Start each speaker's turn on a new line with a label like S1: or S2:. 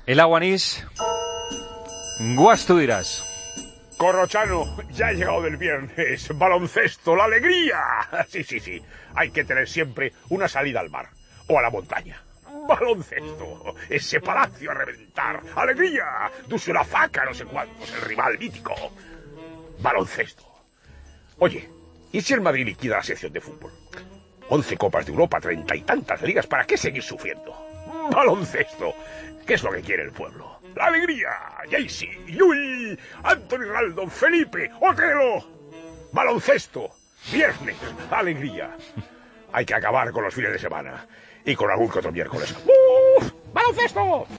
S1: El Aguanís. Guas, tú dirás.
S2: Corrochano, ya ha llegado del viernes. Baloncesto, la alegría. Sí. Hay que tener siempre una salida al mar o a la montaña. Baloncesto, ese palacio a reventar. Alegría, dus una faca, no sé cuántos, el rival mítico. Baloncesto. Oye, ¿y si el Madrid liquida la sección de fútbol? 11 Copas de Europa, 30 y tantas ligas, ¿para qué seguir sufriendo? Baloncesto, ¿qué es lo que quiere el pueblo? ¡La alegría! Jaycee, Llull, Anthony Raldo, Felipe, Otero. Baloncesto, viernes, alegría. Hay que acabar con los fines de semana y con algún que otro miércoles. ¡Baloncesto!